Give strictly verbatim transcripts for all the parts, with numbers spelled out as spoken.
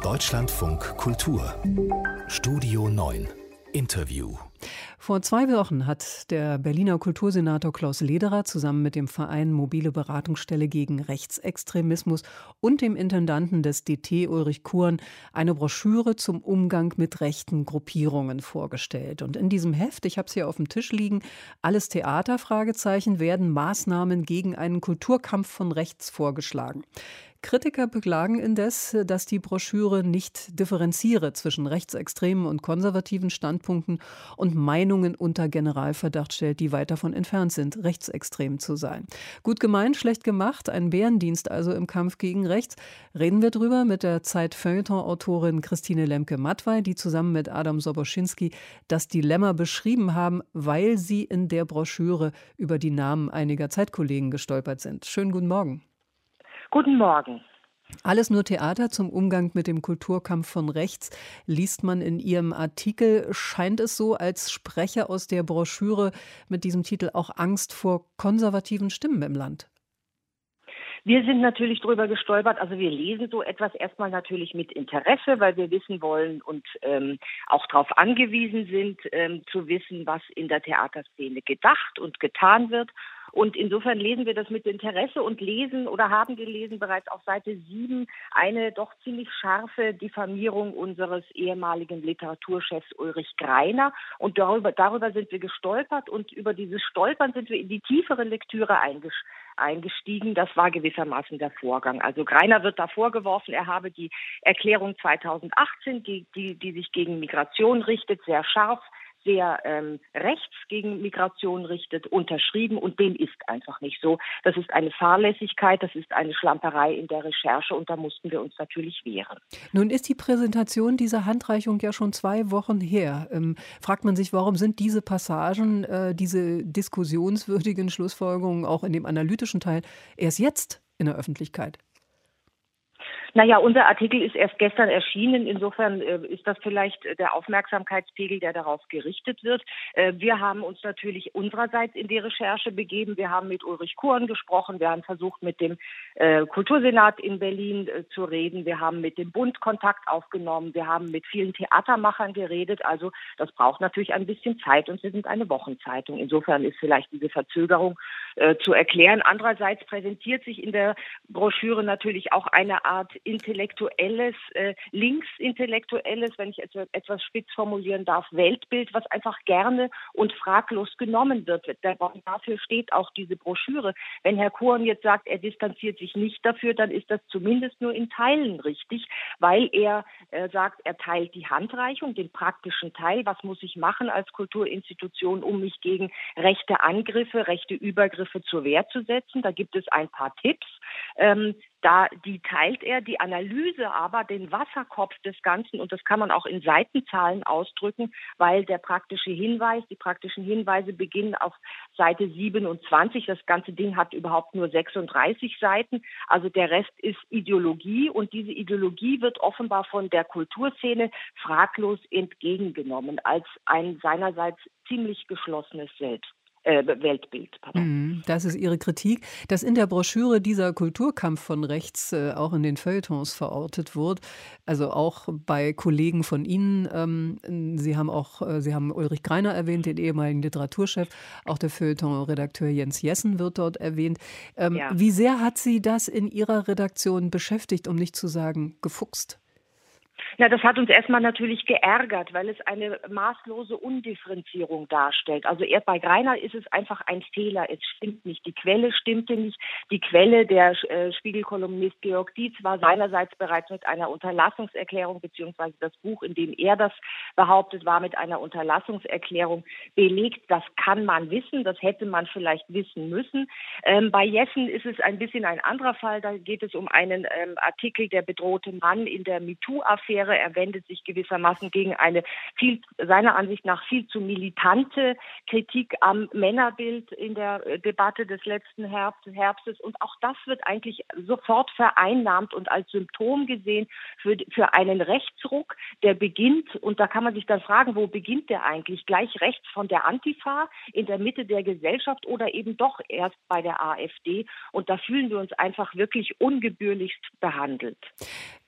Deutschlandfunk Kultur Studio neun Interview. Vor zwei Wochen hat der Berliner Kultursenator Klaus Lederer zusammen mit dem Verein Mobile Beratungsstelle gegen Rechtsextremismus und dem Intendanten des D T Ulrich Kuhren eine Broschüre zum Umgang mit rechten Gruppierungen vorgestellt. Und in diesem Heft, ich habe es hier auf dem Tisch liegen, alles Theater, Fragezeichen, werden Maßnahmen gegen einen Kulturkampf von rechts vorgeschlagen. Kritiker beklagen indes, dass die Broschüre nicht differenziere zwischen rechtsextremen und konservativen Standpunkten und Meinungen unter Generalverdacht stellt, die weit davon entfernt sind, rechtsextrem zu sein. Gut gemeint, schlecht gemacht, ein Bärendienst also im Kampf gegen rechts. Reden wir drüber mit der Zeit-Feuilleton-Autorin Christine Lemke-Mattwey, die zusammen mit Adam Soboschinski das Dilemma beschrieben haben, weil sie in der Broschüre über die Namen einiger Zeitkollegen gestolpert sind. Schönen guten Morgen. Guten Morgen. Alles nur Theater zum Umgang mit dem Kulturkampf von rechts, liest man in Ihrem Artikel. Scheint es so, als spreche aus der Broschüre mit diesem Titel auch Angst vor konservativen Stimmen im Land? Wir sind natürlich drüber gestolpert. Also wir lesen so etwas erstmal natürlich mit Interesse, weil wir wissen wollen und ähm, auch darauf angewiesen sind, ähm, zu wissen, was in der Theaterszene gedacht und getan wird. Und insofern lesen wir das mit Interesse und lesen oder haben gelesen bereits auf Seite sieben eine doch ziemlich scharfe Diffamierung unseres ehemaligen Literaturchefs Ulrich Greiner. Und darüber, darüber sind wir gestolpert und über dieses Stolpern sind wir in die tiefere Lektüre eingestiegen. Das war gewissermaßen der Vorgang. Also Greiner wird da vorgeworfen, er habe die Erklärung zweitausendachtzehn, die, die, die sich gegen Migration richtet, sehr scharf, sehr ähm, rechts gegen Migration richtet, unterschrieben, und dem ist einfach nicht so. Das ist eine Fahrlässigkeit, das ist eine Schlamperei in der Recherche, und da mussten wir uns natürlich wehren. Nun ist die Präsentation dieser Handreichung ja schon zwei Wochen her. Ähm, fragt man sich, warum sind diese Passagen, äh, diese diskussionswürdigen Schlussfolgerungen auch in dem analytischen Teil erst jetzt in der Öffentlichkeit? Naja, unser Artikel ist erst gestern erschienen. Insofern äh, ist das vielleicht äh, der Aufmerksamkeitspegel, der darauf gerichtet wird. Äh, wir haben uns natürlich unsererseits in die Recherche begeben. Wir haben mit Ulrich Kuhren gesprochen. Wir haben versucht, mit dem äh, Kultursenat in Berlin äh, zu reden. Wir haben mit dem Bund Kontakt aufgenommen. Wir haben mit vielen Theatermachern geredet. Also das braucht natürlich ein bisschen Zeit, und wir sind eine Wochenzeitung. Insofern ist vielleicht diese Verzögerung äh, zu erklären. Andererseits präsentiert sich in der Broschüre natürlich auch eine Art intellektuelles, äh, linksintellektuelles, wenn ich etwas, etwas spitz formulieren darf, Weltbild, was einfach gerne und fraglos genommen wird. Dafür steht auch diese Broschüre. Wenn Herr Kuhren jetzt sagt, er distanziert sich nicht dafür, dann ist das zumindest nur in Teilen richtig, weil er äh, sagt, er teilt die Handreichung, den praktischen Teil, was muss ich machen als Kulturinstitution, um mich gegen rechte Angriffe, rechte Übergriffe zur Wehr zu setzen. Da gibt es ein paar Tipps. Ähm, Da, die teilt er, die Analyse aber, den Wasserkopf des Ganzen, und das kann man auch in Seitenzahlen ausdrücken, weil der praktische Hinweis, die praktischen Hinweise beginnen auf Seite siebenundzwanzig. Das ganze Ding hat überhaupt nur sechsunddreißig Seiten. Also der Rest ist Ideologie, und diese Ideologie wird offenbar von der Kulturszene fraglos entgegengenommen als ein seinerseits ziemlich geschlossenes Selbst. Weltbild. Pardon. Das ist Ihre Kritik, dass in der Broschüre dieser Kulturkampf von rechts äh, auch in den Feuilletons verortet wird, also auch bei Kollegen von Ihnen. Ähm, Sie haben auch, äh, Sie haben Ulrich Greiner erwähnt, den ehemaligen Literaturchef, auch der Feuilleton-Redakteur Jens Jessen wird dort erwähnt. Ähm, ja. Wie sehr hat Sie das in Ihrer Redaktion beschäftigt, um nicht zu sagen gefuchst? Ja, das hat uns erstmal natürlich geärgert, weil es eine maßlose Undifferenzierung darstellt. Also erst bei Greiner ist es einfach ein Fehler. Es stimmt nicht. Die Quelle stimmte nicht. Die Quelle, der äh, Spiegelkolumnist Georg Dietz, war seinerseits bereits mit einer Unterlassungserklärung, beziehungsweise das Buch, in dem er das behauptet, war mit einer Unterlassungserklärung belegt. Das kann man wissen. Das hätte man vielleicht wissen müssen. Ähm, bei Jessen ist es ein bisschen ein anderer Fall. Da geht es um einen ähm, Artikel, der bedrohte Mann in der MeToo-Affäre. Er wendet sich gewissermaßen gegen eine viel, seiner Ansicht nach viel zu militante Kritik am Männerbild in der Debatte des letzten Herbst, Herbstes. Und auch das wird eigentlich sofort vereinnahmt und als Symptom gesehen für, für einen Rechtsruck, der beginnt. Und da kann man sich dann fragen, wo beginnt der eigentlich? Gleich rechts von der Antifa, in der Mitte der Gesellschaft, oder eben doch erst bei der AfD? Und da fühlen wir uns einfach wirklich ungebührlichst behandelt.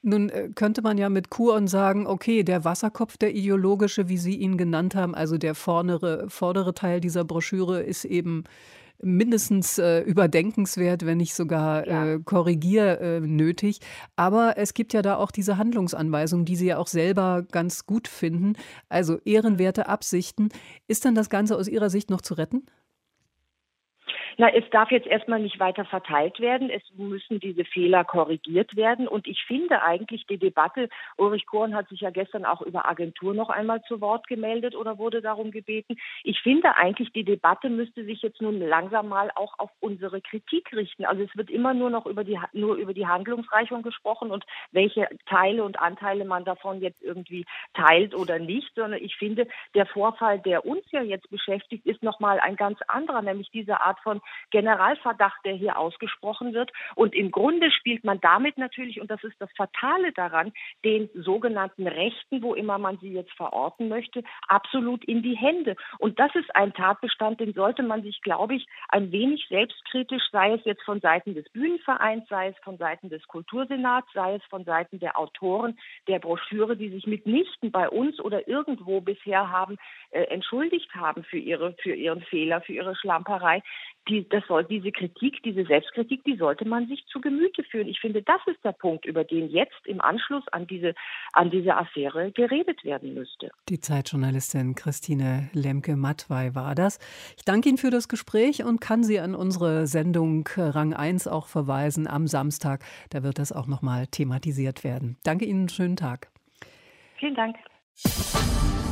Nun äh, könnte man ja mit Kuon sagen, okay, der Wasserkopf, der ideologische, wie Sie ihn genannt haben, also der vordere, vordere Teil dieser Broschüre ist eben mindestens äh, überdenkenswert, wenn nicht sogar Ja. äh, korrigier äh, nötig. Aber es gibt ja da auch diese Handlungsanweisungen, die Sie ja auch selber ganz gut finden. Also ehrenwerte Absichten. Ist dann das Ganze aus Ihrer Sicht noch zu retten? Na, es darf jetzt erstmal nicht weiter verteilt werden. Es müssen diese Fehler korrigiert werden. Und ich finde eigentlich die Debatte, Ulrich Kuon hat sich ja gestern auch über Agentur noch einmal zu Wort gemeldet oder wurde darum gebeten. Ich finde eigentlich, die Debatte müsste sich jetzt nun langsam mal auch auf unsere Kritik richten. Also es wird immer nur noch über die, nur über die Handlungsreichung gesprochen und welche Teile und Anteile man davon jetzt irgendwie teilt oder nicht, sondern ich finde, der Vorfall, der uns ja jetzt beschäftigt, ist nochmal ein ganz anderer, nämlich diese Art von Generalverdacht, der hier ausgesprochen wird. Und im Grunde spielt man damit natürlich, und das ist das Fatale daran, den sogenannten Rechten, wo immer man sie jetzt verorten möchte, absolut in die Hände. Und das ist ein Tatbestand, den sollte man sich, glaube ich, ein wenig selbstkritisch, sei es jetzt von Seiten des Bühnenvereins, sei es von Seiten des Kultursenats, sei es von Seiten der Autoren der Broschüre, die sich mitnichten bei uns oder irgendwo bisher haben äh, entschuldigt haben für ihre, für ihren Fehler, für ihre Schlamperei. Die, das soll, diese Kritik, diese Selbstkritik, die sollte man sich zu Gemüte führen. Ich finde, das ist der Punkt, über den jetzt im Anschluss an diese, an diese Affäre geredet werden müsste. Die Zeitjournalistin Christine Lemke-Mattwey war das. Ich danke Ihnen für das Gespräch und kann Sie an unsere Sendung Rang eins auch verweisen am Samstag. Da wird das auch nochmal thematisiert werden. Danke Ihnen, einen schönen Tag. Vielen Dank.